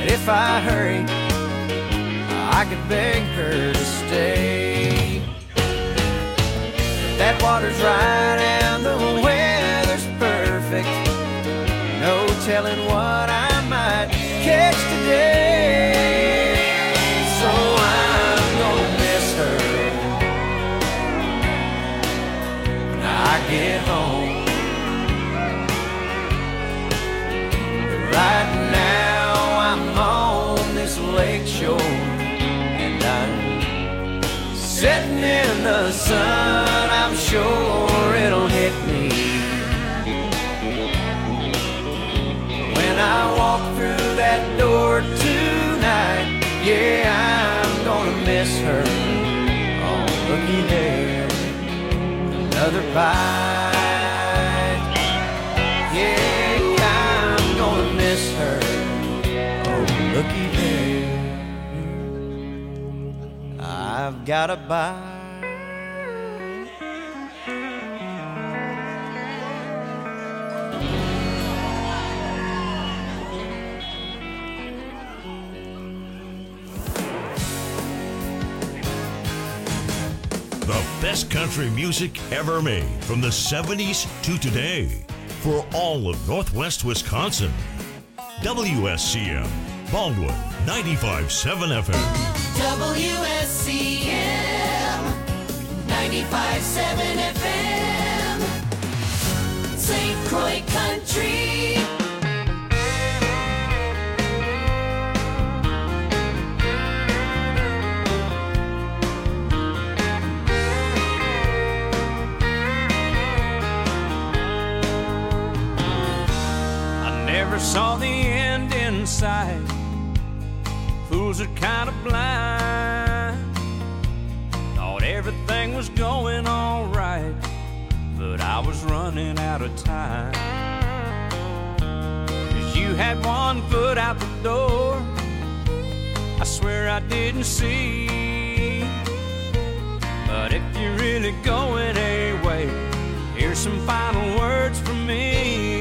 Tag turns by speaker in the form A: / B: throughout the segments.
A: if I hurry, I could beg her to stay. But that water's right and the weather's perfect. No telling what I might catch today. So I'm gonna miss her when I get home. Right now I'm on this lake shore, and I'm sitting in the sun. I'm sure it'll hit me when I walk through that door tonight. Yeah, I'm gonna miss her. Oh, looky there, another bite. Yeah, I'm gonna miss her. Oh, looky there, I've got a bite.
B: The best country music ever made from the 70s to today for all of Northwest Wisconsin. WSCM, Baldwin, 95.7 FM.
C: WSCM, 95.7 FM, St. Croix Country.
A: Never saw the end in sight. Fools are kind of blind. Thought everything was going all right, but I was running out of time. 'Cause you had one foot out the door, I swear I didn't see. But if you're really going away, here's some final words from me.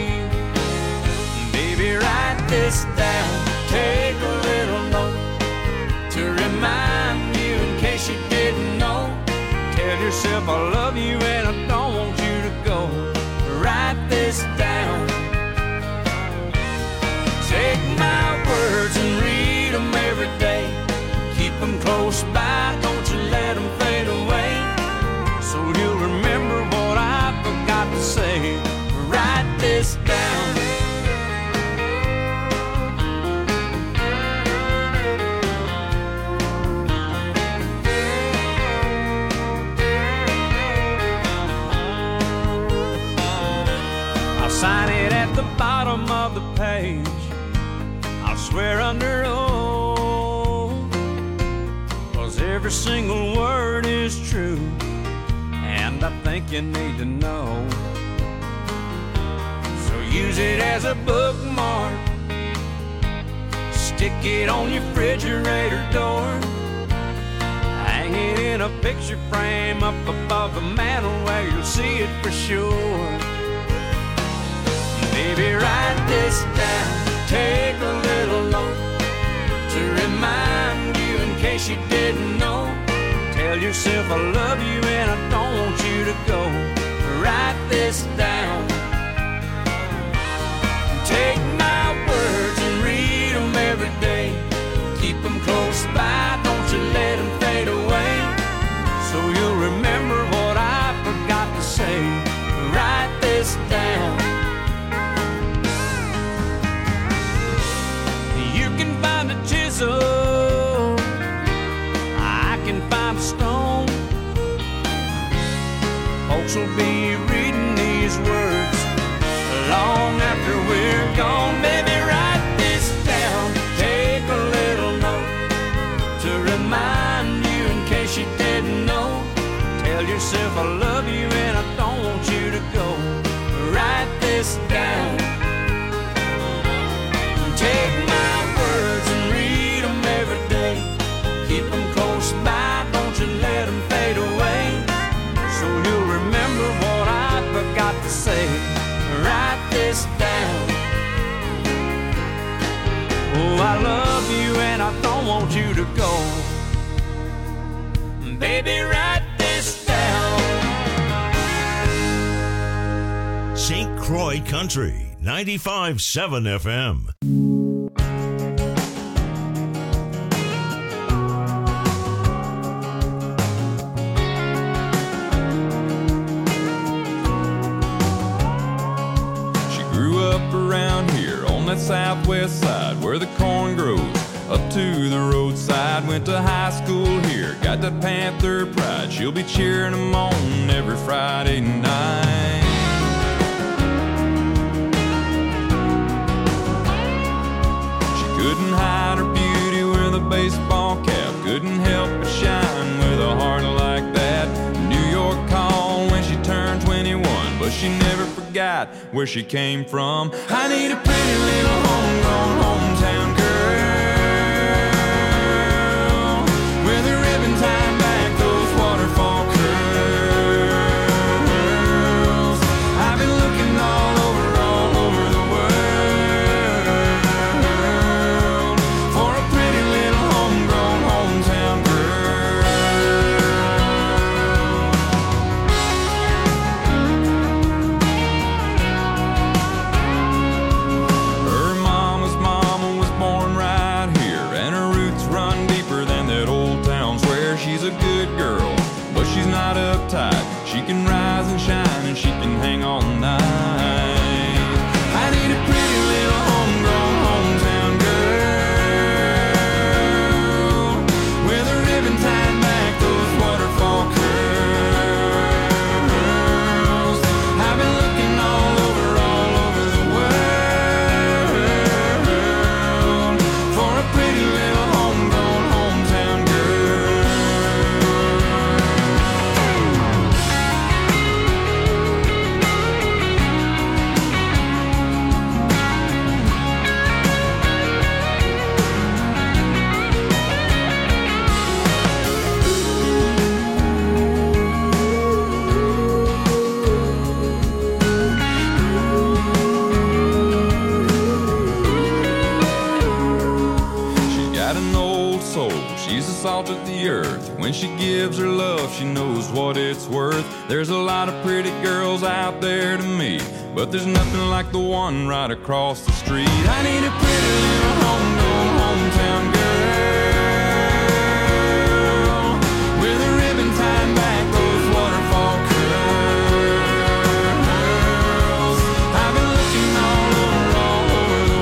A: Write this down, take a little note to remind you in case you didn't know. Tell yourself I love you and I don't want you to go. Write this down. Take my words and read them every day. Keep them close by, don't you let them fade away. So you'll remember what I forgot to say. Write this down. Sign it at the bottom of the page. I'll swear under oath, 'cause every single word is true, and I think you need to know. So use it as a bookmark, stick it on your refrigerator door, hang it in a picture frame up above the mantel where you'll see it for sure. Baby, write this down, take a little note to remind you in case you didn't know. Tell yourself I love you and I don't want you to go. Write this down. Take my words and read them every day. Keep them close by, don't you let them fade away. So you'll remember what I forgot to say. Write this down. Chisel, I can find a stone. Folks will be reading these words long after we're gone. Baby, write this down, take a little note to remind you in case you didn't know. Tell yourself I love you and I don't want you to go. Write this down. Take my words and read them every day. Keep them close by, don't you let them fade away. So you'll remember what Oh, I love you and I don't want you to go. Baby, write this down.
B: St. Croix Country, 95.7 FM.
D: Southwest side where the corn grows, up to the roadside. Went to high school here, got that Panther pride. She'll be cheering them on every Friday night. She couldn't hide her beauty with a baseball cap, couldn't help but shine with a heart like that. New York called when she turned 21, but she never forgot where she came from. I need a pretty little homegrown hometown girl with a ribbon tied back, those waterfall curls. I've been looking all over the world for a pretty little homegrown hometown uptight. She can rise and shine and she can hang all night. I need a pretty little homegrown hometown girl with a ribbon tied back, those waterfall curls. I've been looking all over the world for a pretty little homegrown hometown girl. Salt of the earth. When she gives her love, she knows what it's worth. There's a lot of pretty girls out there to meet, but there's nothing like the one right across the street. I need a pretty little homegrown hometown girl with a ribbon tied back, those waterfall curls. I've been looking all over the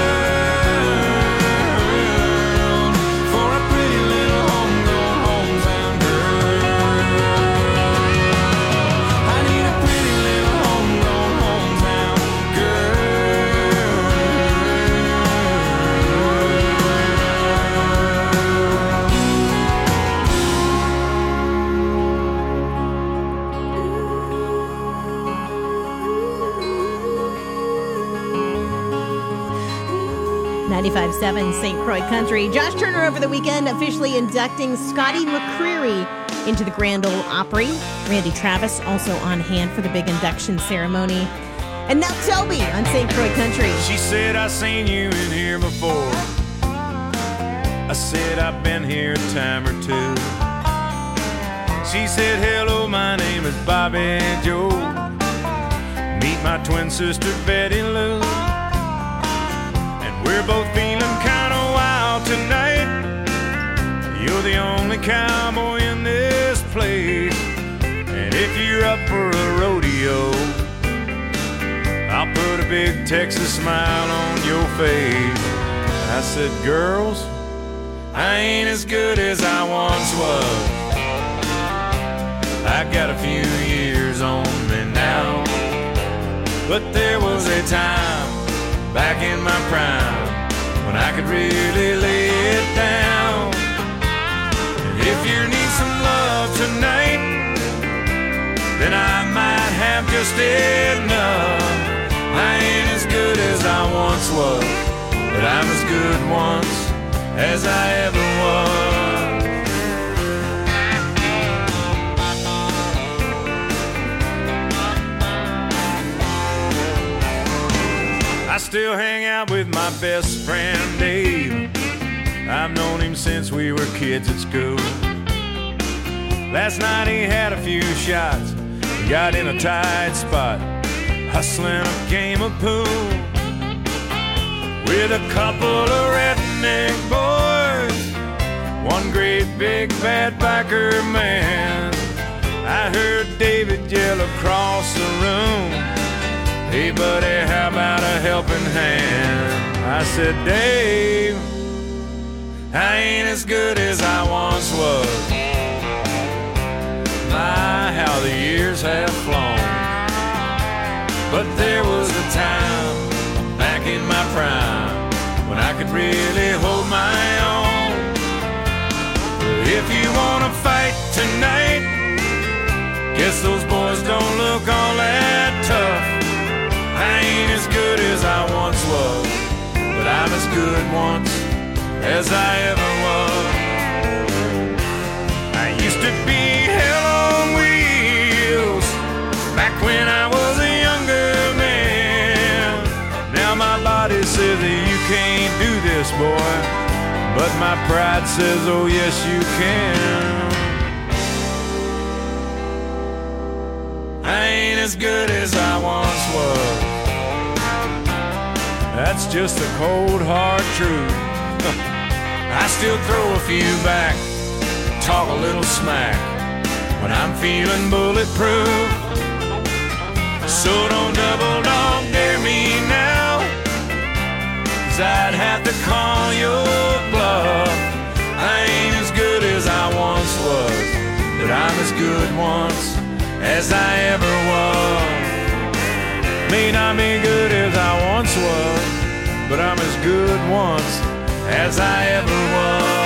D: world for a pretty little homegrown hometown girl. I need a pretty little homegrown hometown
E: girl. 95.7 St. Croix Country. Josh Turner over the weekend officially inducting Scotty McCreery into the Grand Ole Opry. Randy Travis also on hand for the big induction ceremony. And now Toby on St. Croix Country.
A: She said, I seen you in here before. I said, I've been here a time or two. She said, hello, my name is Bobby Joe. Meet my twin sister, Betty Lou. And we're both feeling kind of wild tonight. You're the only cowboy in this place. And if you're up for a rodeo, I'll put a big Texas smile on your face. I said, girls, I ain't as good as I once was. I got a few years on me now, but there was a time back in my prime when I could really lay it down. And if you need some love tonight, then I might have just enough. I ain't as good as I once was, but I'm as good once as I ever was. I
F: still hang out with my best friend Dave. I've known him since we were kids at school. Last night he had a few shots, got in a tight spot, hustling a game of pool with a couple of redneck boys, one great big bad biker man. I heard David yell across the room, "Hey buddy, how about a helping hand?" I said, "Dave, I ain't as good as I once was. My, how the years have flown. But there was a time back in my prime when I could really hold my own. If you wanna fight tonight, guess those boys don't look all that tough. I ain't as good as I once was, but I'm as good once as I ever was. I used to be hell on wheels back when I was a younger man. Now my body says that you can't do this, boy, but my pride says, oh yes you can. I ain't as good as I once was. That's just the cold hard truth. I still throw a few back, talk a little smack when I'm feeling bulletproof. So don't double dog dare me now, 'cause I'd have to call your bluff. I ain't as good as I once was, but I'm as good once as I ever was. May not be good as I once was, but I'm as good once as I ever was.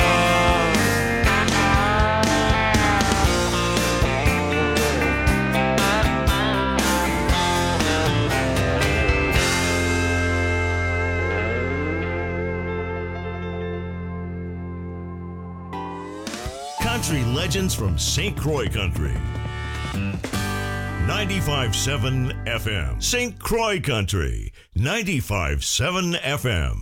B: Country legends from St. Croix Country. 95.7 FM. St. Croix Country. 95.7 FM.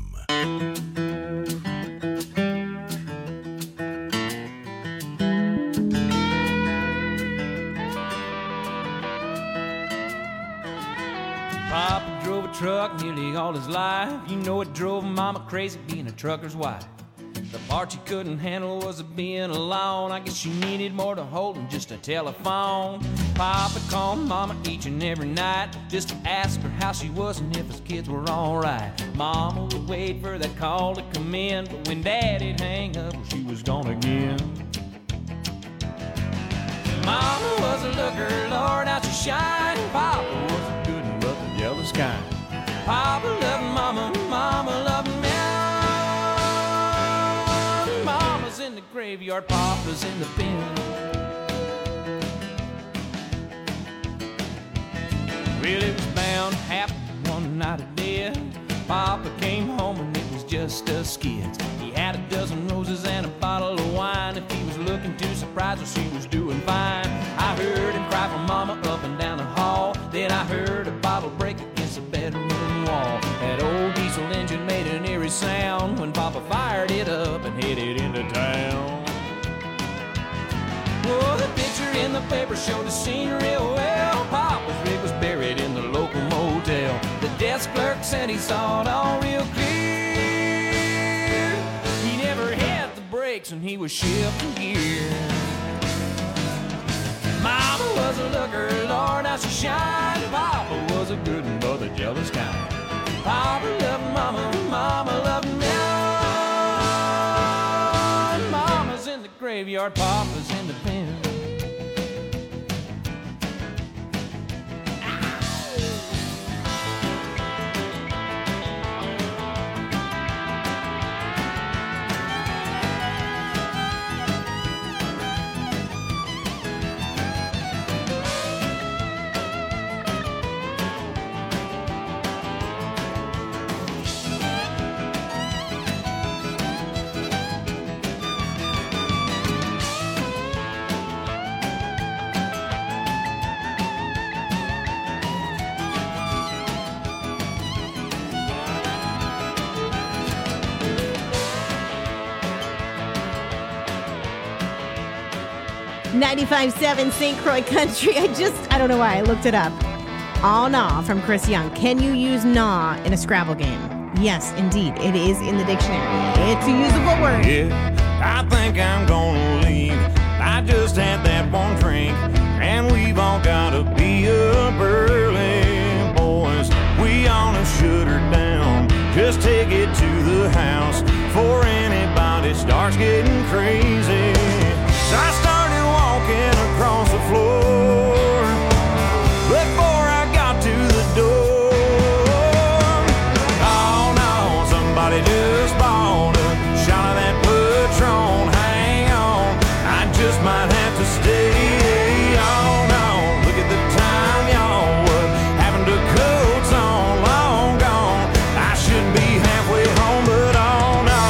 A: Papa drove a truck nearly all his life. You know it drove Mama crazy being a trucker's wife. The part she couldn't handle was being alone. I guess she needed more to hold than just a telephone. Papa called Mama each and every night just to ask her how she was and if his kids were alright. Mama would wait for that call to come in, but when Daddy'd hang up, she was gone again. Mama was a looker, Lord, how she shined. Papa was a good one, but the jealous kind. Papa loved Mama, Mama loved me. Mama's in the graveyard, Papa's in the pen. Well, it was bound to happen one night of death. Papa came home and it was just us kids. He had a dozen roses and a bottle of wine. If he was looking too surprised, well, she was doing fine. I heard him cry for Mama up and down the hall. Then I heard a bottle break against the bedroom wall. That old diesel engine made an eerie sound when Papa fired it up and headed into town. Oh, the picture in the paper showed the scene real well. Papa's rig was buried in the local motel. The desk clerk said he saw it all real clear. He never had the brakes and he was shifting gear. Mama was a looker, Lord, how she shined. Papa was a good one, but the jealous kind. Papa loved Mama, Mama loved me. Mama's in the graveyard, Papa's in the pen.
E: 95.7 St. Croix Country. I don't know why I looked it up. Aw Naw from Chris Young. Can you use naw in a Scrabble game? Yes, indeed. It is in the dictionary. It's a usable word.
F: Yeah, I think I'm gonna leave. I just had that one drink, and we've all gotta be up early, boys. We ought to shut her down. Just take it to the house before anybody starts getting crazy. So I started walking across the floor before I got to the door. Oh no, somebody just bought a shot of that Patron. Hang on, I just might have to stay. Oh no, look at the time, y'all. What happened to coats on? Long gone. I should be halfway home, but oh no.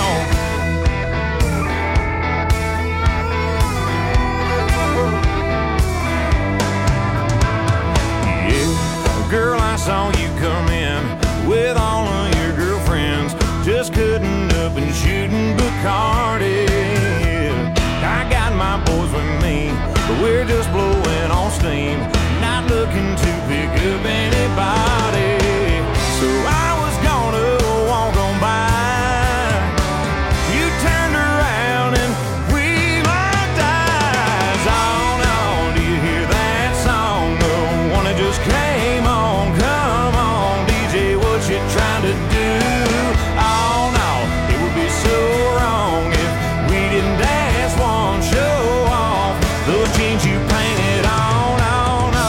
F: Yeah, girl, I saw you come in with all of your girlfriends, just cutting up and shooting Bacardi. I got my boys with me, but we're just blowing on steam, not looking to pick up anybody. So I was gonna walk on by. You turned around and we locked eyes. Oh no, do you hear that song? The one that just came on. Come on, DJ, what you trying to do? Oh no, it would be so wrong if we didn't dance one, show off those jeans you painted on. Oh no,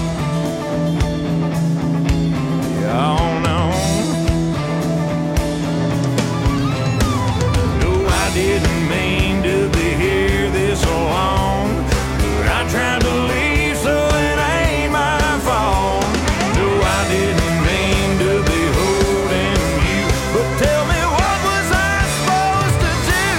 F: oh no. No, I didn't mean to be here this long, but I tried to leave, so it ain't my fault. No, I didn't mean to be holding you, but tell me, what was I supposed to do?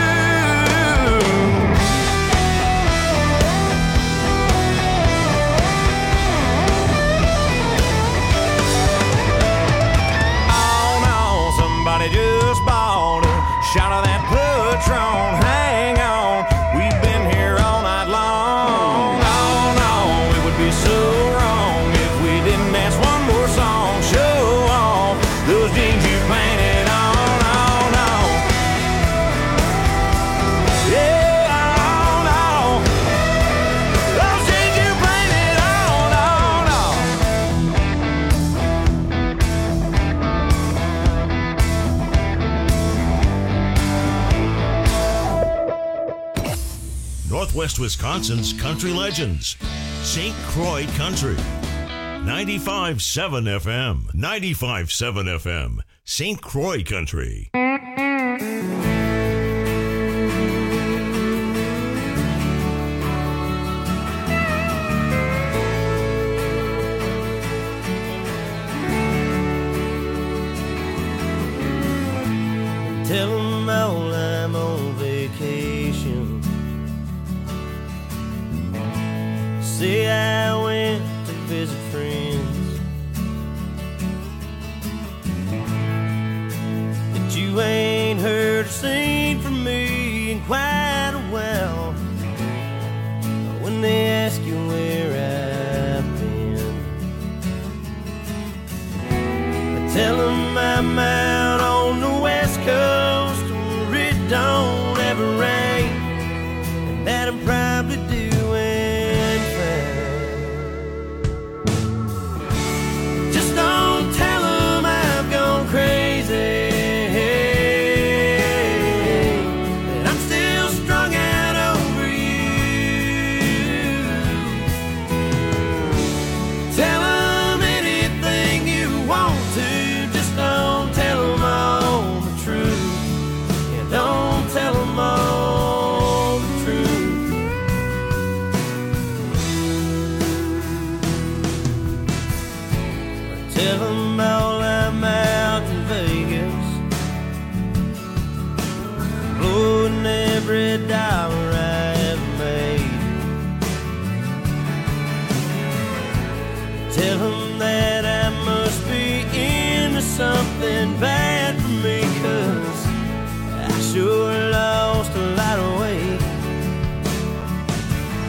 F: Oh no, somebody just bought a shot of that Patron. Hang on, we've been here all night long. Oh no, it would be so wrong if we didn't dance one more song. Show off those jeans you painted on. Oh no, yeah, oh no, those jeans you painted on. Oh no.
B: Northwest Wisconsin's country legends. St. Croix Country. 95.7 FM. 95.7 FM. St. Croix Country.
G: Tell 'em all I'm on vacation. Say I went to visit friends, that you ain't heard or seen from me in quite a while. When they ask you where I've been, I tell them I'm out on the West Coast where it don't ever rain, and that I'm probably doing fine. Just don't tell them I've gone crazy, that I'm still strung out over you. Tell them anything you want to, just don't tell them all the truth. Yeah, don't tell them all the truth. Tell them all I'm out in Vegas, blowing every dollar I ever made. Tell them that I must be into something bad for me, 'cause I sure lost a lot of weight.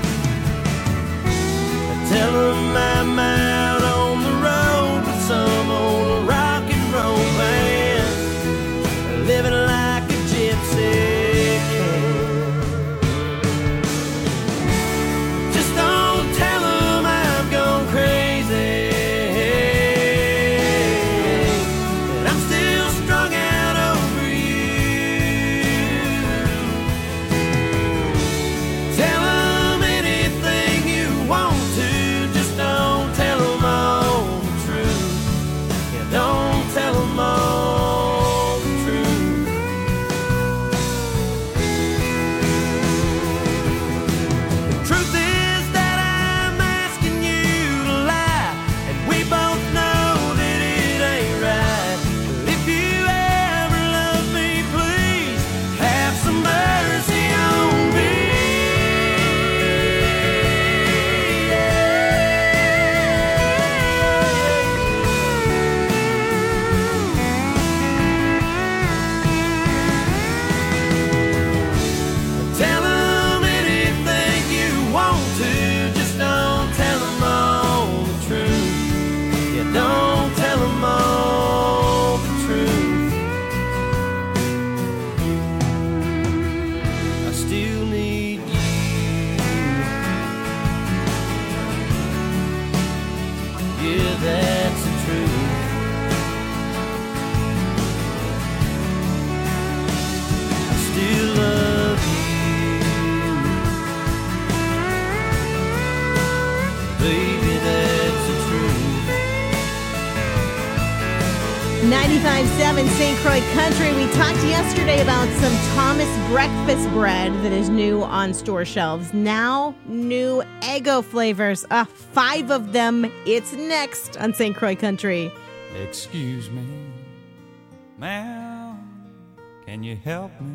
E: 95.7 St. Croix Country. We talked yesterday about some Thomas breakfast bread that is new on store shelves. Now, new Eggo flavors. 5 of them. It's next on St. Croix Country.
A: Excuse me, ma'am, can you help me?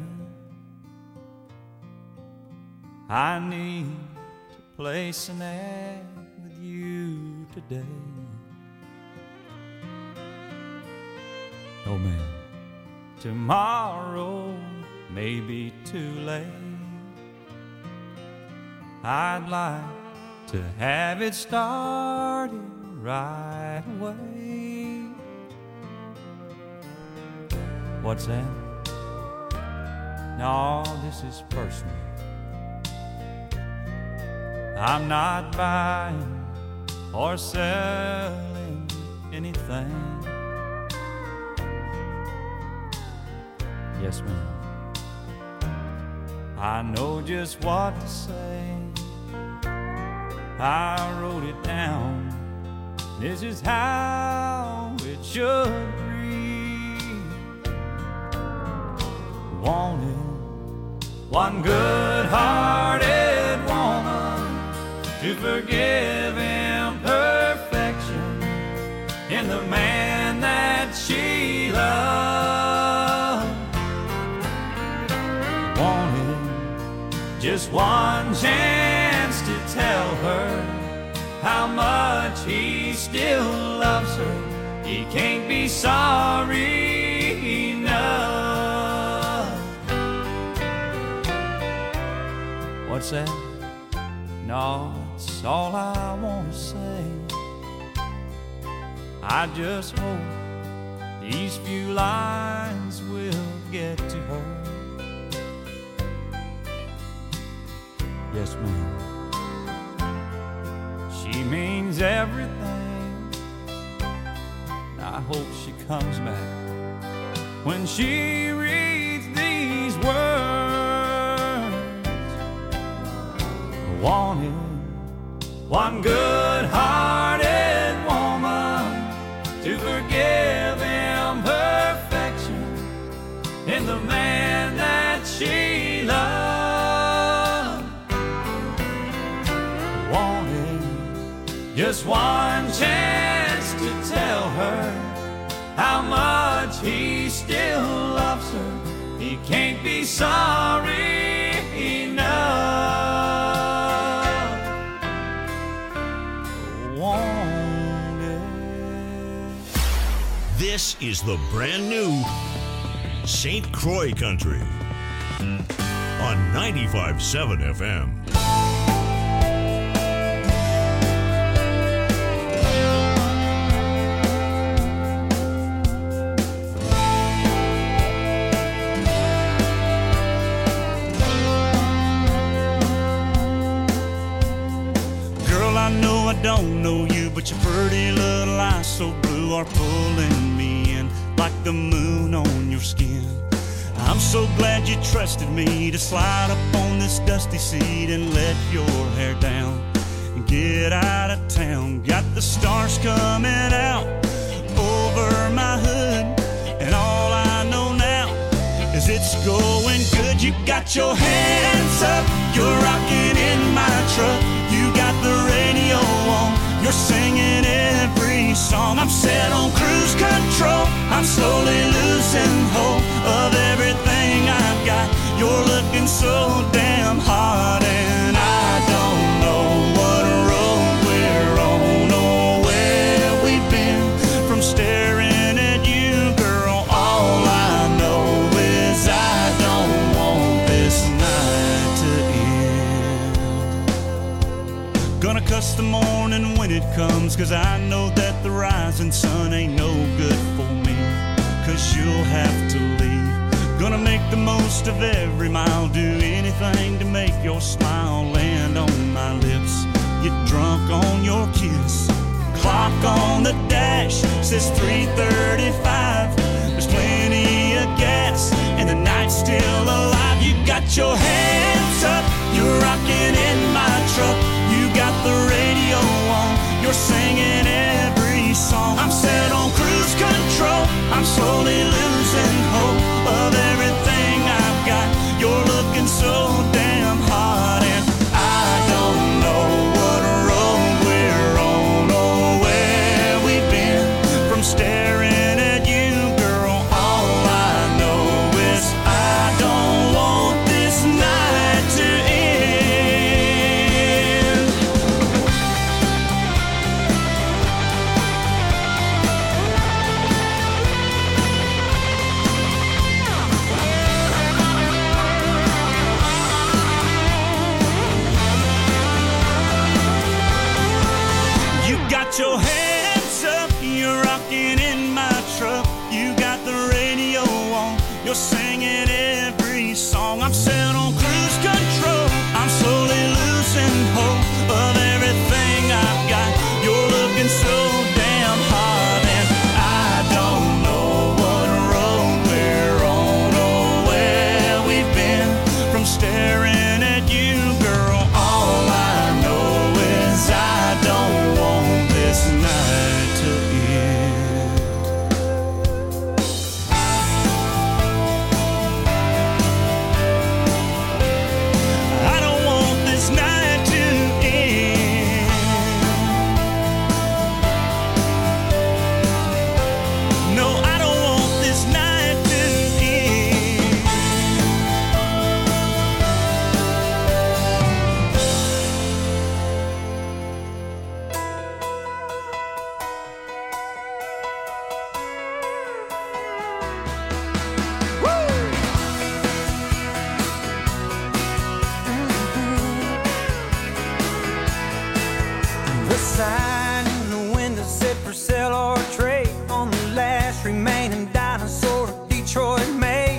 A: I need to place an ad with you today. Oh man, tomorrow may be too late. I'd like to have it started right away. What's that? No, this is personal. I'm not buying or selling anything. Yes, ma'am. I know just what to say. I wrote it down. This is how it should read. Wanted one good-hearted woman to forgive imperfection in the man that she loved. Wanted just one chance to tell her how much he still loves her. He can't be sorry enough. What's that? No, it's all I want to say. I just hope these few lines will get to her. Yes, ma'am. She means everything. I hope she comes back when she reads these words. Wanted one good-hearted woman to forgive imperfection in the man that she loved. Wanted just one chance to tell her how much he still loves her. He can't be sorry enough.
B: This is the brand new St. Croix Country on 95.7 FM.
A: Girl, I know I don't know you, but your pretty little eyes so blue are pulling me in like the moon on your skin. I'm so glad you trusted me to slide up on this dusty seat and let your hair down and get out of town. Got the stars coming out over my hood, and all I know now is it's going good. You got your hands up, you're rocking in my truck. You got the radio on, you're singing every song. I'm set on cruise control, I'm slowly losing hope of everything I've got. You're looking so damn hot, and I don't know what road we're on or where we've been from staring at you, girl. All I know is I don't want this night to end. Gonna cuss the morning when it comes, 'cause I know that the rising sun ain't no good for me, 'cause you'll have to leave. Gonna make the most of every mile, do anything to make your smile land on my lips. Get drunk on your kiss. Clock on the dash says 3:35. There's plenty of gas and the night's still alive. You got your hands up, you're rocking in my truck. You got the radio on, you're singing every song. I'm set on cruise control, I'm slowly losing hope of everything I've got. You're looking so damn hot, and I don't know what road we're on or where we've been from staring at you, girl. All I know is I don't want this night to end. You got your hands up, you're rocking in my truck. You got the radio on, you're singing every song. I'm set on cruise control, I'm slowly losing hope of everything I've got. You're looking so damn hot, and I don't know what road we're on or where we've been from staring at you, girl. All I know is I don't want this night to end. I don't want this night to end. No, I don't want this night to end.
H: The sign in the window said for sale or trade on the last remaining dinosaur Detroit made.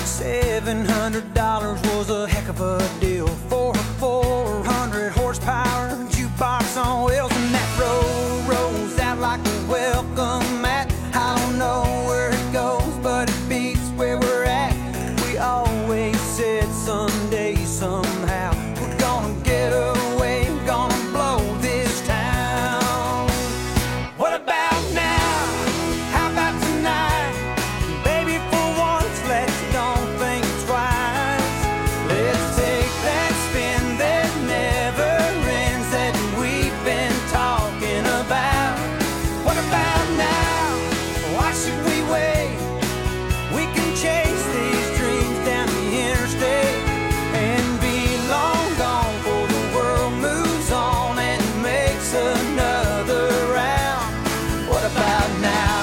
H: $700 was a heck of a deal for a 400 horsepower jukebox on wheels, and that road rolls out like a welcome mat. I don't know where it goes, but it beats where we're at. We always said someday, somehow, we're gonna get away, gonna blow this town. What about now? How about tonight? Baby, for once, let's don't think twice. Let's take that spin that never ends that we've been talking about. What about now? Why should we wait? We can chase these dreams down the interstate and be long gone before the world moves on and makes another round. What about now?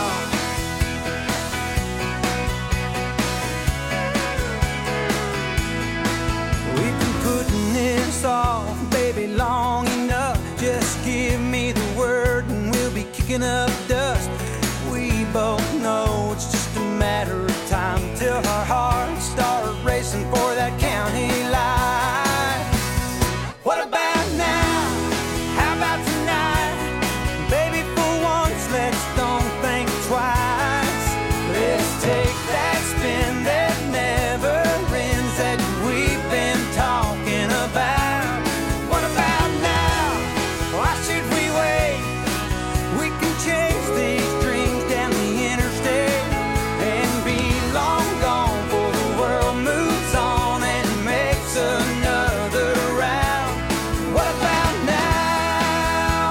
H: We've been putting this off, baby, long enough. Just give me the word and we'll be kicking up dust. We both know it's just a matter of time till our hearts start racing for that county line. What about now? How about tonight? Baby, for once, let's don't think twice. Let's take that spin that never ends that we've been talking about. What about now? Why should we wait? We can chase these dreams down the interstate and be long gone before the world moves on and makes another round. What about now?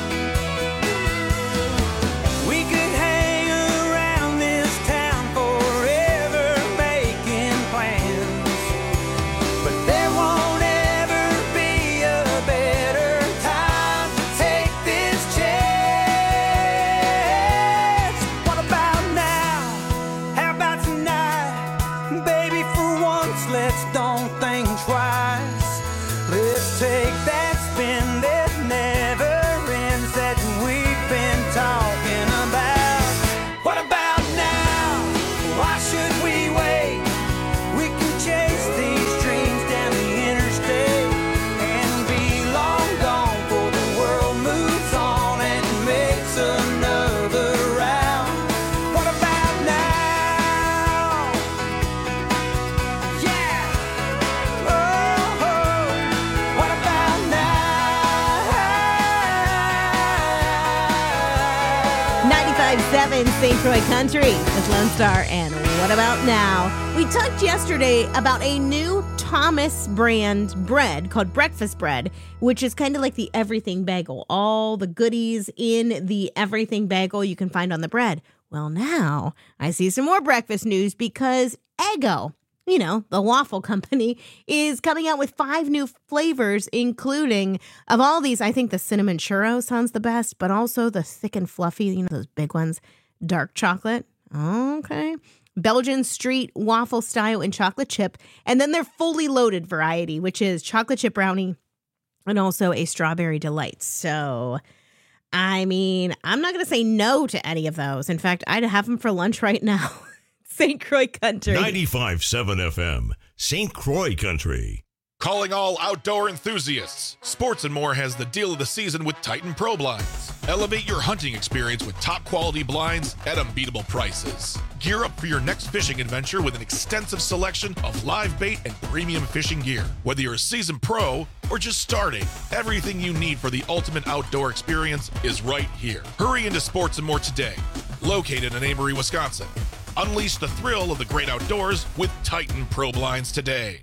H: We could hang around this town forever making plans, but there won't ever be a better time to take this chance. What about now? How about tonight? Baby, for once, let's don't think twice. Let's take that spin that never ends that we've been talking about. What about now? Why should we wait? We can chase these dreams down the interstate and be long gone before the world moves on and makes another round. What about now? Yeah.
E: 95.7 St. Croix Country with Lone Star and What About Now? We talked yesterday about a new Thomas brand bread called breakfast bread, which is kind of like the everything bagel. All the goodies in the everything bagel you can find on the bread. Well, now I see some more breakfast news because Eggo, you know, the waffle company, is coming out with 5 new flavors, including, of all these, I think the cinnamon churro sounds the best, but also the thick and fluffy, you know, those big ones, dark chocolate. Okay. Belgian street waffle style and chocolate chip. And then their fully loaded variety, which is chocolate chip brownie and also a strawberry delight. So, I mean, I'm not going to say no to any of those. In fact, I'd have them for lunch right now. St. Croix Country.
B: 95.7 FM, St. Croix Country.
I: Calling all outdoor enthusiasts. Sports and More has the deal of the season with Titan Pro Blinds. Elevate your hunting experience with top quality blinds at unbeatable prices. Gear up for your next fishing adventure with an extensive selection of live bait and premium fishing gear. Whether you're a seasoned pro or just starting, everything you need for the ultimate outdoor experience is right here. Hurry into Sports and More today. Located in Amory, Wisconsin. Unleash the thrill of the great outdoors with Titan Pro Blinds today.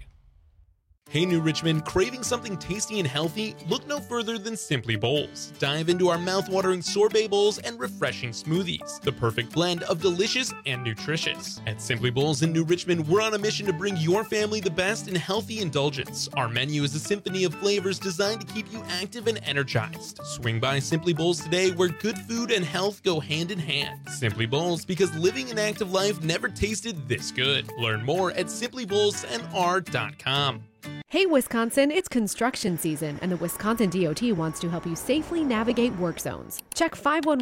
J: Hey New Richmond, craving something tasty and healthy? Look no further than Simply Bowls. Dive into our mouth-watering sorbet bowls and refreshing smoothies, the perfect blend of delicious and nutritious. At Simply Bowls in New Richmond, we're on a mission to bring your family the best in healthy indulgence. Our menu is a symphony of flavors designed to keep you active and energized. Swing by Simply Bowls today, where good food and health go hand in hand. Simply Bowls, because living an active life never tasted this good. Learn more at simplybowlsnr.com.
K: Hey Wisconsin, it's construction season, and the Wisconsin DOT wants to help you safely navigate work zones. Check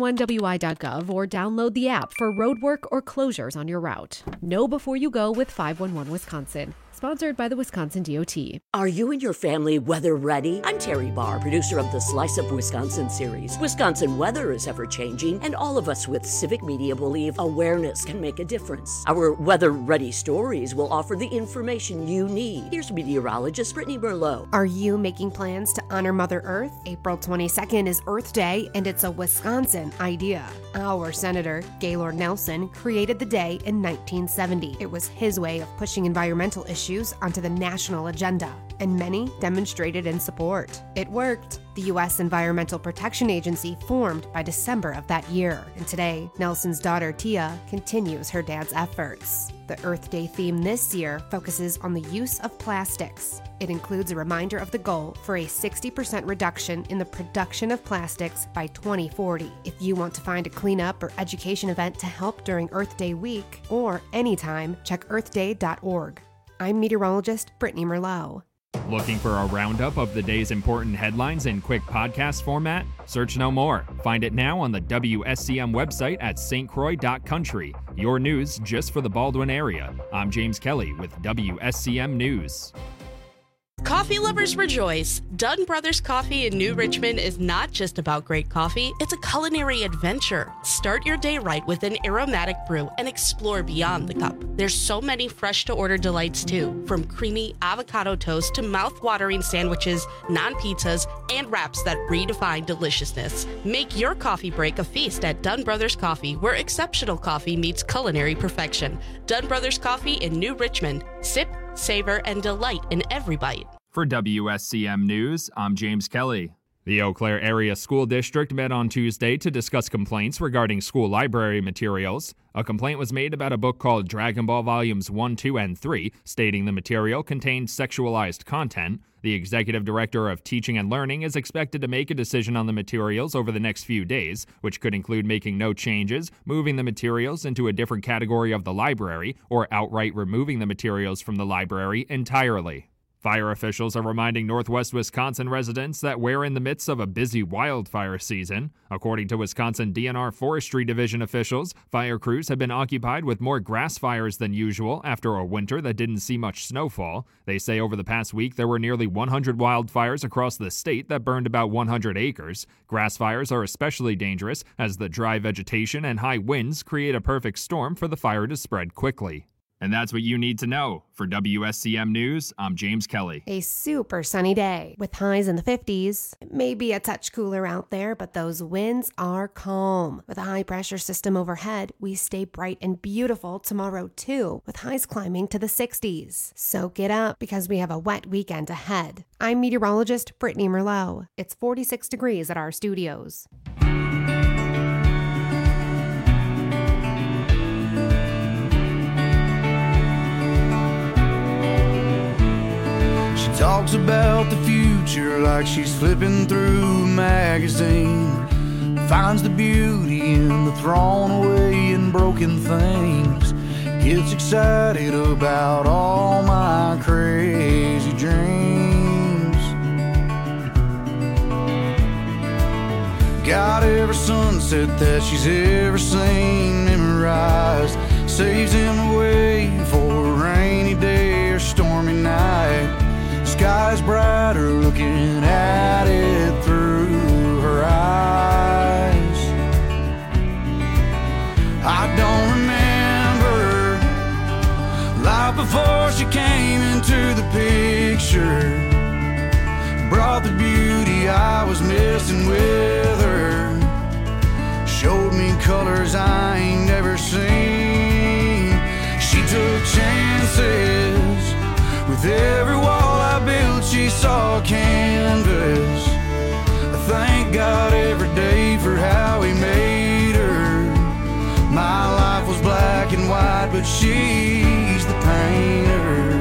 K: 511wi.gov or download the app for road work or closures on your route. Know before you go with 511 Wisconsin. Sponsored by the Wisconsin DOT.
L: Are you and your family weather ready? I'm Terry Barr, producer of the Slice of Wisconsin series. Wisconsin weather is ever changing, and all of us with civic media believe awareness can make a difference. Our weather ready stories will offer the information you need. Here's meteorologist Brittany Merlot.
M: Are you making plans to honor Mother Earth? April 22nd is Earth Day, and it's a Wisconsin idea. Our Senator, Gaylord Nelson, created the day in 1970. It was his way of pushing environmental issues onto the national agenda, and many demonstrated in support. It worked. The U.S. Environmental Protection Agency formed by December of that year, and today, Nelson's daughter Tia continues her dad's efforts. The Earth Day theme this year focuses on the use of plastics. It includes a reminder of the goal for a 60% reduction in the production of plastics by 2040. If you want to find a cleanup or education event to help during Earth Day week, or anytime, check earthday.org. I'm meteorologist Brittany Merlot.
N: Looking for a roundup of the day's important headlines in quick podcast format? Search no more. Find it now on the WSCM website at stcroix.country. Your news just for the Baldwin area. I'm James Kelly with WSCM News.
O: Coffee lovers rejoice. Dunn Brothers Coffee in New Richmond is not just about great coffee, it's a culinary adventure. Start your day right with an aromatic brew and explore beyond the cup. There's so many fresh-to-order delights too, from creamy avocado toast to mouth-watering sandwiches, non-pizzas, and wraps that redefine deliciousness. Make your coffee break a feast at Dunn Brothers Coffee, where exceptional coffee meets culinary perfection. Dunn Brothers Coffee in New Richmond. Sip, savor, and delight in every bite.
N: For WSCM News, I'm James Kelly. The Eau Claire Area School District met on Tuesday to discuss complaints regarding school library materials. A complaint was made about a book called Dragon Ball Volumes 1, 2, and 3, stating the material contained sexualized content. The Executive Director of Teaching and Learning is expected to make a decision on the materials over the next few days, which could include making no changes, moving the materials into a different category of the library, or outright removing the materials from the library entirely. Fire officials are reminding Northwest Wisconsin residents that we're in the midst of a busy wildfire season. According to Wisconsin DNR Forestry Division officials, fire crews have been occupied with more grass fires than usual after a winter that didn't see much snowfall. They say over the past week there were nearly 100 wildfires across the state that burned about 100 acres. Grass fires are especially dangerous as the dry vegetation and high winds create a perfect storm for the fire to spread quickly. And that's what you need to know. For WSCM News, I'm James Kelly.
M: A super sunny day with highs in the 50s. It may be a touch cooler out there, but those winds are calm. With a high pressure system overhead, we stay bright and beautiful tomorrow too, with highs climbing to the 60s. Soak it up because we have a wet weekend ahead. I'm meteorologist Brittany Merlot. It's 46 degrees at our studios.
P: Talks about the future like she's flipping through a magazine. Finds the beauty in the thrown away and broken things. Gets excited about all my crazy dreams. Got every sunset that she's ever seen memorized. Saves him away for a rainy day or stormy night. Sky's brighter looking at it through her eyes. I don't remember life before she came into the picture. Brought the beauty I was missing with her. Showed me colors I ain't never seen. She took chances with every wall I built, she saw canvas. I thank God every day for how he made her. My life was black and white, but she's the painter.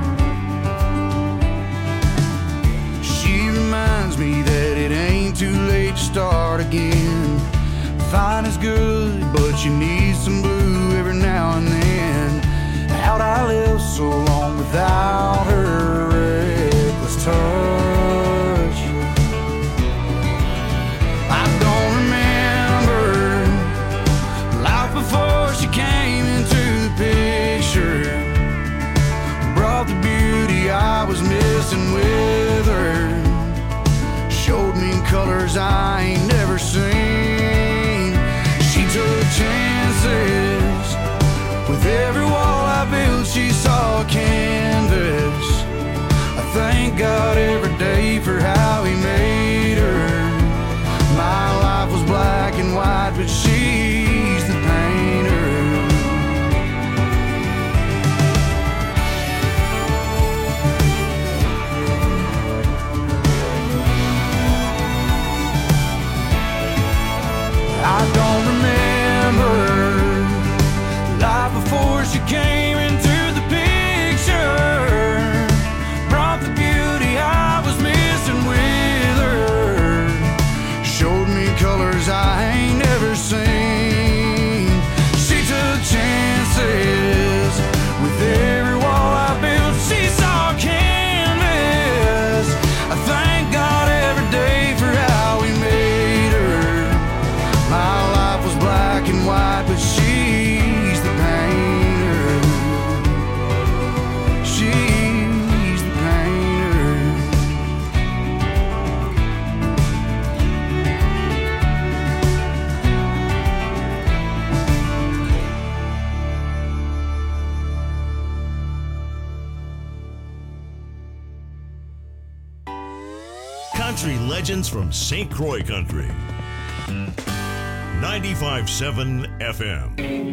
P: She reminds me that it ain't too late to start again. Fine is good, but you need some blue every now and then. How'd I live so long without her reckless touch? I don't remember life before she came into the picture. Brought the beauty I was missing with her. Showed me colors I ain't never seen. She took chances with every wall I built, she saw canvas. I thank God every day for how he made her. My life was black and white, but she's the painter. I don't remember life before she came into the picture. Brought the beauty I was missing with her. Showed me colors I ain't never seen. She took chances with every wall I built. She saw canvas. I thank God every day for how he made her. My life was black and white, but she's the painter. She's the painter.
B: Country legends from St. Croix Country. 95.7 FM.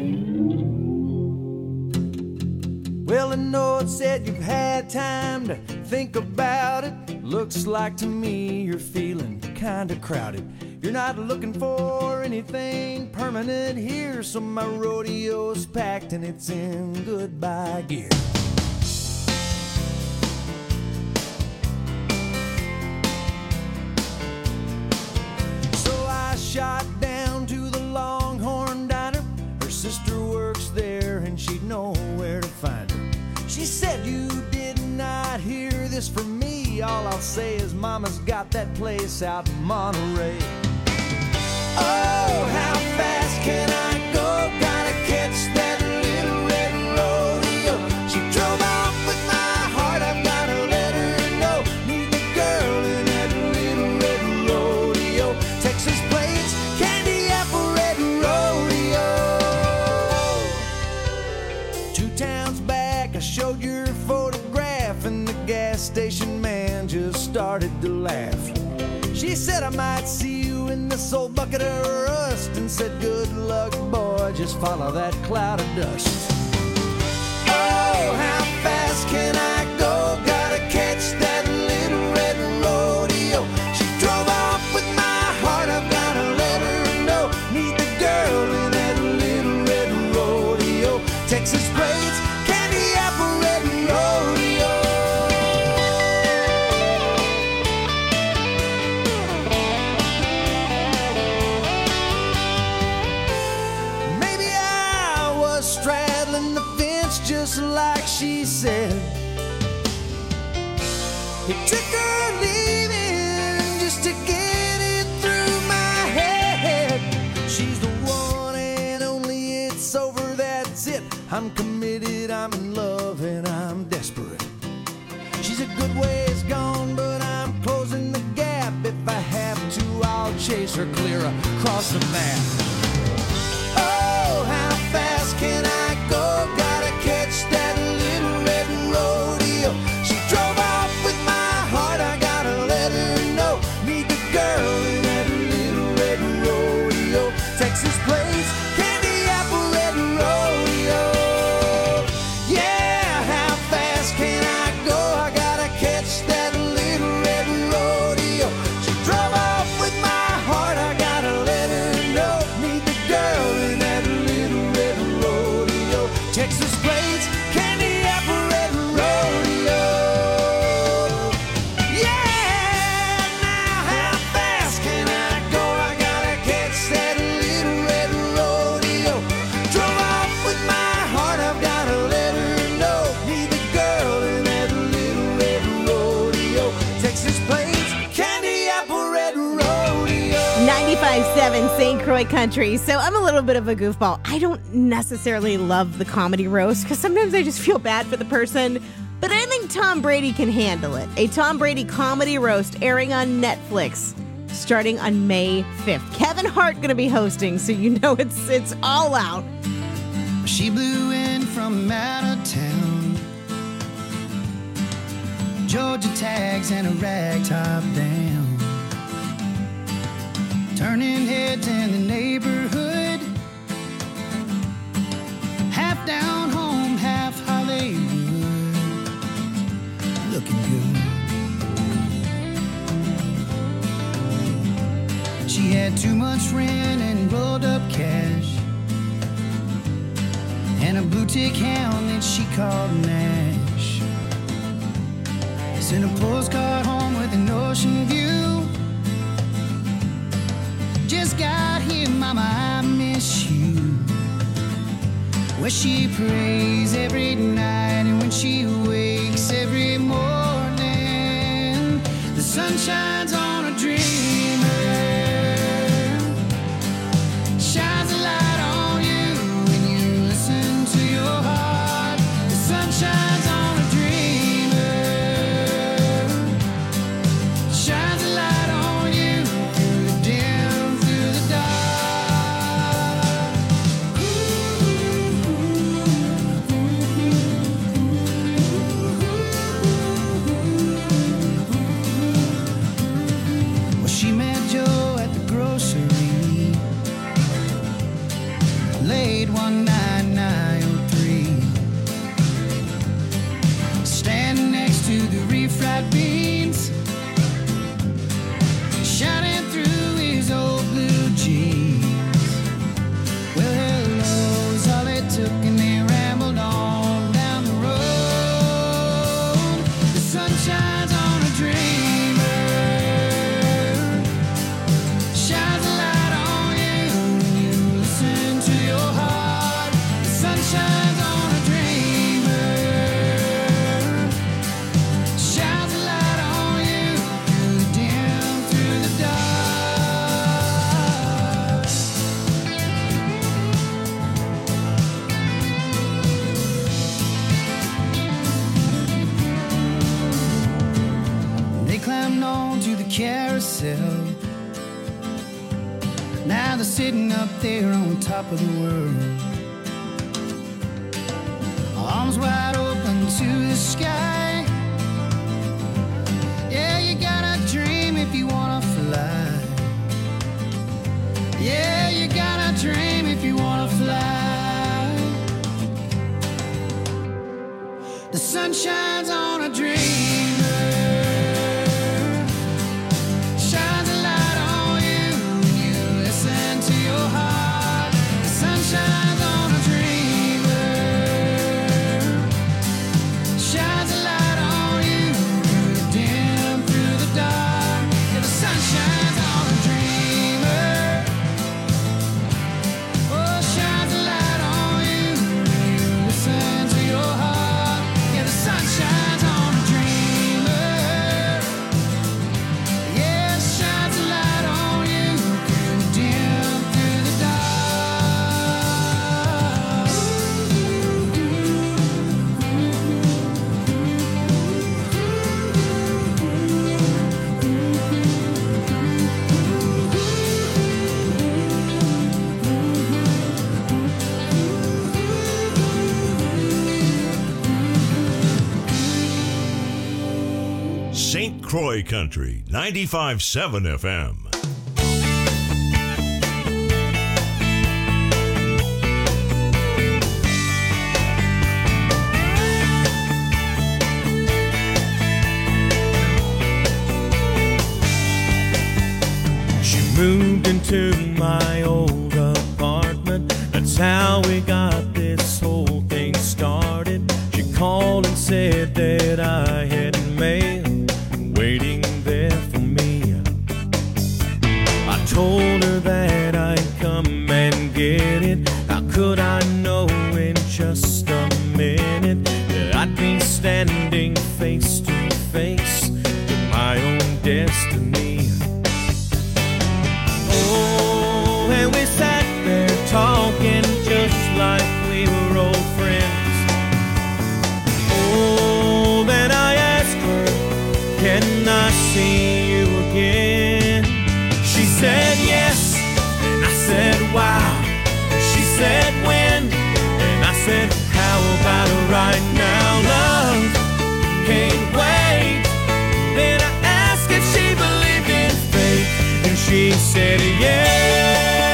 Q: Well, I know it said you've had time to think about it. Looks like to me you're feeling kinda crowded. You're not looking for anything permanent here, so my rodeo's packed and it's in goodbye gear. So I shot down to the Longhorn Diner. Her sister works there and she'd know where to find her. She said, you did not hear this from me. All I'll say is mama's got that place out in Monterey. Oh, how fast can I go? Gotta catch that little red rodeo. She drove off with my heart, I've gotta let her know. Need the girl in that little red rodeo. Texas plains, candy apple red rodeo. 2 towns her photograph, and the gas station man just started to laugh. She said, I might see you in this old bucket of rust, and said, good luck, boy, just follow that cloud of dust. Oh, how fast can I go? Gotta catch that little red rodeo. She drove off with my heart, I've gotta let her know. Meet the girl in that little red rodeo. Texas braids, candy apple red rodeo. Maybe I was straddling the fence just like she said. It took her leaving just to get it through my head. She's the one and only, it's over, that's it. I'm committed, I'm in love, and I'm desperate. She's a good ways gone, but I'm closing the gap. If I have to, I'll chase her clear across the map. Oh, how fast can I go? Gotta catch that little red rodeo. She drove off with my heart, I gotta let her know. Meet the girl in that little red rodeo. Texas plains, candy apple red rodeo. Yeah, how fast can I go? I gotta catch that little red rodeo. She drove off with my heart, I gotta let her know. Meet the girl in that little red rodeo. Texas plains, candy apple red rodeo. Yeah, now how fast can I go? I gotta catch that little red rodeo. Drove off with my heart, I've gotta let her know. Meet the girl in that little red rodeo. Texas plains, candy apple red rodeo.
E: 95.7 St. Croix Country. So I'm a little bit of a goofball. I don't necessarily love the comedy roast because sometimes I just feel bad for the person. But I think Tom Brady can handle it. A Tom Brady comedy roast airing on Netflix starting on May 5th. Kevin Hart going to be hosting, so you know it's all out.
R: She blew in from out of town, Georgia tags and a rag top down, turning heads in the neighborhood, half down home, half Hollywood, looking good. She had too much rent and rolled up cash, and a blue tick hound that she called Nash. Sent a postcard home with an ocean view. Just got here, mama, I miss you. Where she prays every night, and when she wakes every morning, the sun shines on a dreamer. Shines a light on you when you listen to your heart. The sun shines on a dreamer. Shines a light on you through the dim, through the dark. Well, she met Joe at the grocery late 19903, standing next to the refried beans, shining through his old blue jeans. Well, hello's all it took, and they rambled on down the road. The sun shines on a dreamer, shines a light on you when you listen to your heart. The sun shines on a dreamer, shines a light on you through the dim, through the dark. They climbed on to the carousel. Now they're sitting up there on top of the world. Arms wide open, into the sky. Yeah, you gotta dream if you wanna fly. Yeah, you gotta dream if you wanna fly. The sun shines on a dreamer, shines a light on you when you listen to your heart. The sun shines on a dreamer, shines a light on you through the dim, through the dark. Yeah, the sun shines on a dreamer. Oh, shines a light on you when you listen to your heart. Yeah, the sun shines on a dreamer. Yeah, shines a light on you through the dim, through the
B: St. Croix Country, 95.7 FM.
G: She moved into my old apartment. That's how we got this whole thing started. She called and said that I had mail waiting there for me. I told her that I'd come and get it. How could I know in just a minute that I'd be standing face to face with my own destiny? Oh, and we sat there talking just like we were old friends. Oh, then I asked her, can I see you again? She said yes, and I said wow. She said when, and I said how about right now? Love can't wait. Then I asked if she believed in fate, and she said yes.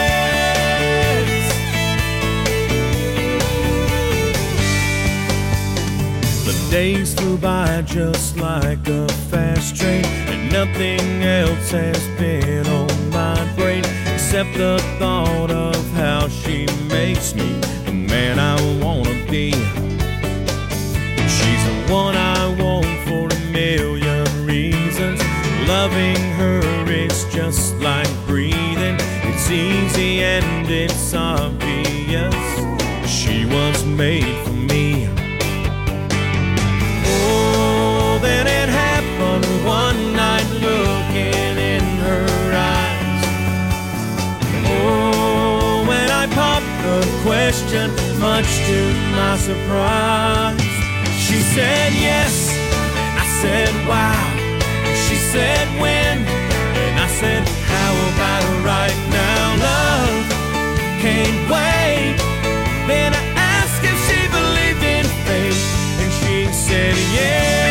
G: The days flew by just like a fast train, and nothing else has been on my brain except the thought of how she makes me the man I wanna be. She's the one I want for a million reasons. Loving her is just like breathing. It's easy and it's obvious. She was made for me. Oh, then it happened one night looking in her eyes. Oh, when I popped the question, much to my surprise, she said yes, and I said wow. She said when, and I said how about right now? Love can't wait. Then I asked if she believed in fate, and she said yes.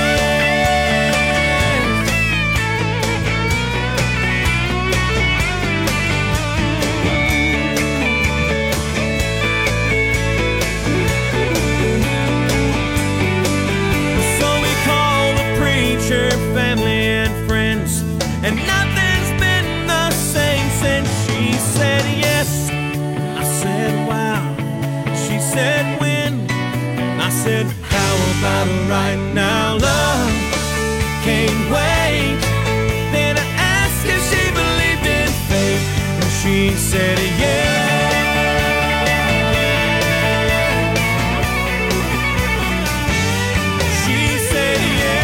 G: So we called the preacher, family and friends, and nothing's been the same since she said yes. I said wow. She said when, I said how about right now? Love can't wait. Then I asked if she believed in fate, and she said yes. She said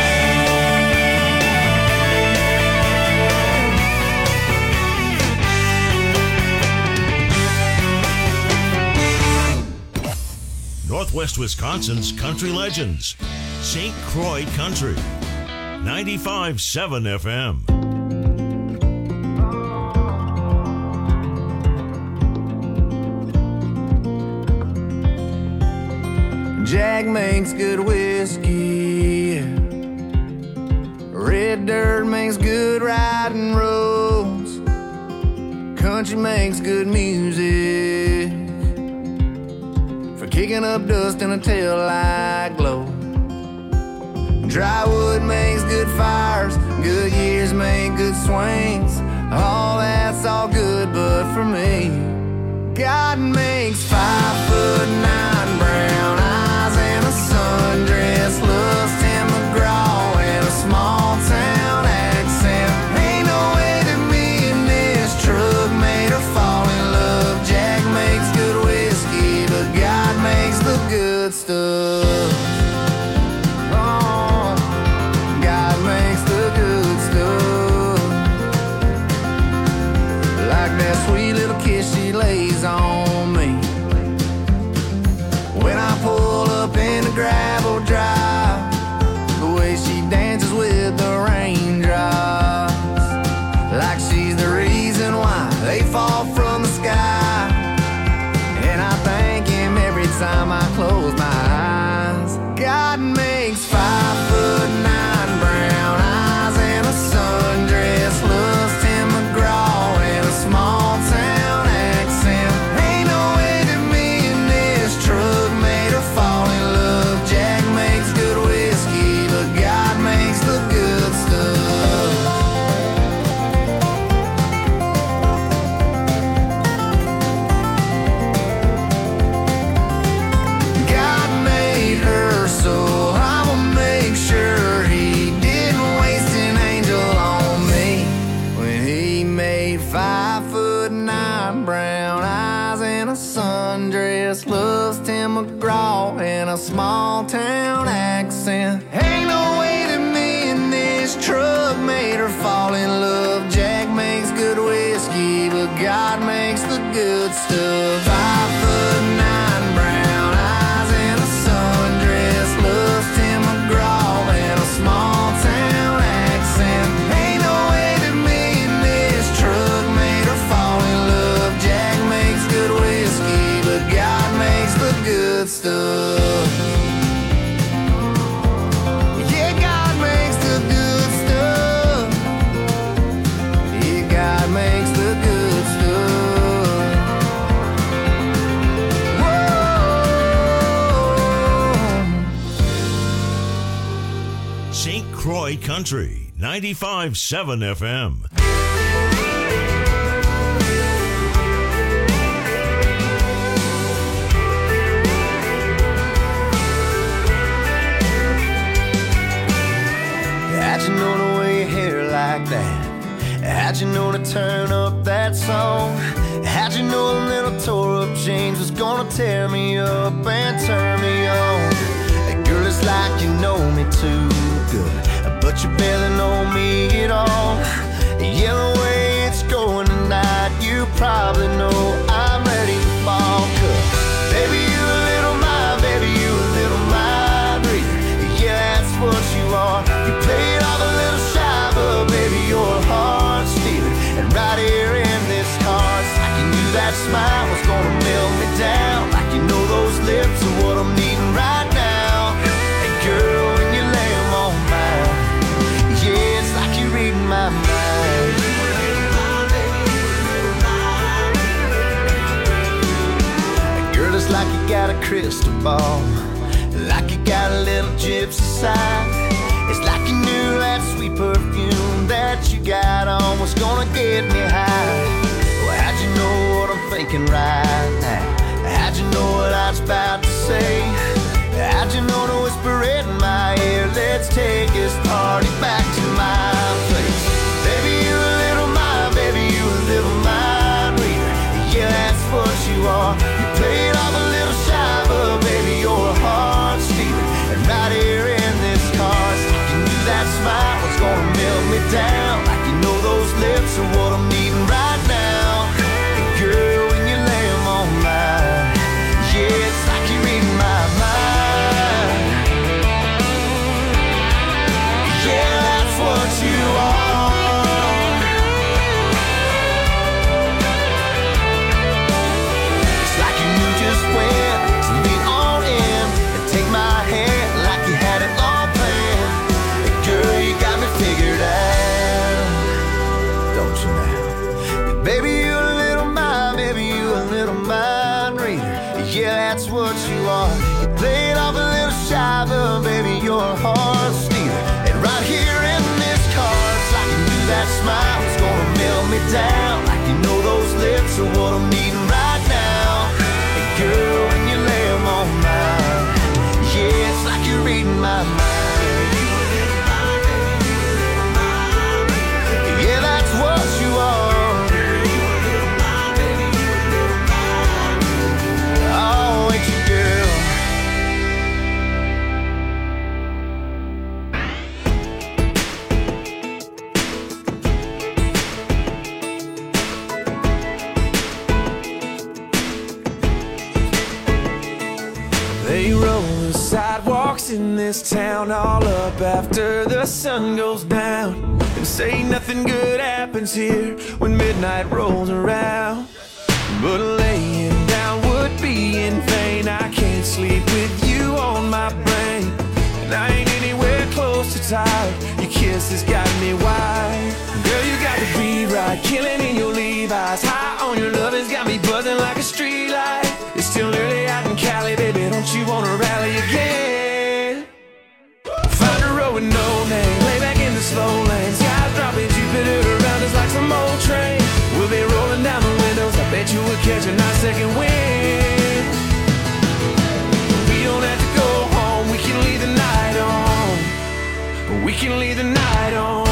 B: Northwest Wisconsin's country legends. St. Croix Country, 95.7 FM.
G: Jack makes good whiskey. Red dirt makes good riding roads. Country makes good music for kicking up dust in a taillight glow. Dry wood makes good fires. Good years make good swings. All that's all good, but for me, God makes 5'9" brown eyes and a sundress, loves Tim McGraw and a small town accent. Ain't no way that me and this truck made her fall in love. Jack makes good whiskey, but God makes the good stuff. Oh, God makes the good stuff. Like that sweet little kiss she lays on me when I pull up in the gravel drive. The way she dances with the raindrops, like she's the reason why they fall from the sky. And I thank him every time I close my eyes. God makes 5'9" brown eyes and a sundress, loves Tim McGraw and a small town accent. Ain't no way that me and this truck made her fall in love. Jack makes good whiskey, but God makes the good stuff. God made her, so I'ma make sure he didn't waste an angel on me when he made 5'9" brown eyes and a sundress, loves Tim McGraw and a small town accent. Ain't no way that me and this truck made her fall in love. Jack makes good whiskey, but God makes the good stuff. 5'9" brown eyes and a sundress, loves Tim McGraw and a small town accent. Ain't no way that me and this truck made her fall in love. Jack makes good whiskey, but God makes the good stuff. Yeah, God makes the good stuff. Yeah, God makes the good stuff. Whoa.
B: St. Croix Country, 95.7 FM.
G: How'd you know to wear your hair like that? How'd you know to turn up that song? How'd you know a little tore up jeans was gonna tear me up and turn me on? Girl, it's like you know me too good, but you barely know me at all. Yeah, the way it's going tonight, you probably know I'm ready to fall. 'Cause baby, you a little mind, baby, you a little mind reader. Yeah, that's what you are. You play it off a little shy, but baby, you're a heart stealer. And right here in this car, it's like you knew that smile was gonna melt me down. Like you know those lips are what I'm needing right now. And girl, when you lay them on mine, yeah, it's like you're reading my mind. Girl, it's like you got a crystal ball, like you got a little gypsy side. It's like you knew that sweet perfume that you got on was gonna get me high. Well, how'd you know what I'm thinking right now? How'd you know what I was about to say? How'd you know to whisper it in my ear? Let's take this party back to my place. Baby, you a little mind, baby, you a little mind reader. Yeah, that's what you are. You play it off a little shy, but baby, you're a heart stealer. And right here in this car, it's like you knew that smile was gonna melt me down. Like you know those lips are what I'm needing right now. And girl, when you lay them on mine, yeah, it's like you're me down like you know those lips are what I'm needing right now. And girl, when you lay them on mine, yeah, it's like you're reading my mind. Yeah, that's what you are. Oh, ain't you, girl? They roll the sidewalks in this town all up after the sun goes down, and say nothing good happens here when midnight rolls around. But laying down would be in vain. I can't sleep with you on my brain, and I ain't anywhere close to tired. Your kiss has got me wild. Girl, you got to be right, killing in your Levi's. High on your love has got me buzzing like a street light. It's still early out in Cali, baby, don't you wanna rally again? Find a road with no name, lay back in the slow lane. Skies dropping, Jupiter around us like some old train. We'll be rolling down the windows, I bet you will catch a nice second wind. We don't have to go home, we can leave the night on. We can leave the night on.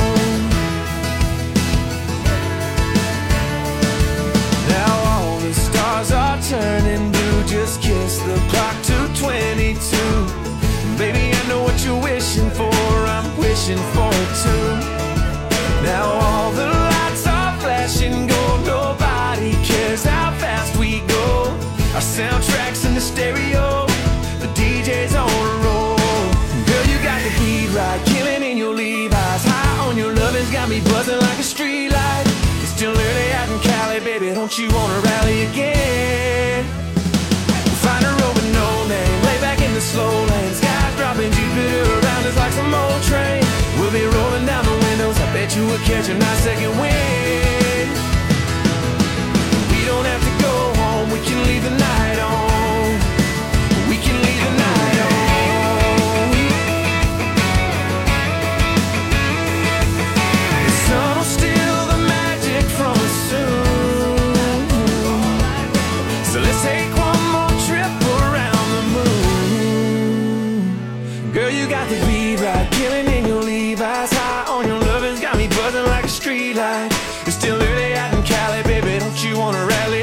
G: Now all the stars are turning blue, just kiss the clock to 22. Baby, I know what you're wishing for, I'm wishing for it too. Now all the lights are flashing gold, nobody cares how fast we go. Our soundtrack's in the stereo, the DJ's on a roll. Girl, you got the beat right, killing in your Levi's. High on your love has got me buzzing like a street light. It's still early out in Cali, baby, don't you wanna rally again? Find a road with no name, lay back in the slow lane. Skies dropping, Jupiter around us like some old train. We'll be rolling down the windows, I bet you will catch a nice second wind. We don't have to go home, we can leave the night on. We can leave the night on. The sun will steal the magic from us soon, so let's take one more trip around the moon. Girl, you got the beat right, killing in your Levi's. High on your love has got me buzzing like a street light. It's still early out in Cali, baby, don't you wanna rally?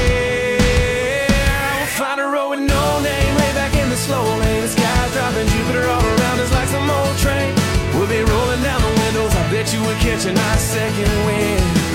G: We'll find a road with no name, lay back in the slow lane. The sky's dropping, Jupiter all around us like some old train. We'll be rolling down the windows, I bet you will catch a nice second wind.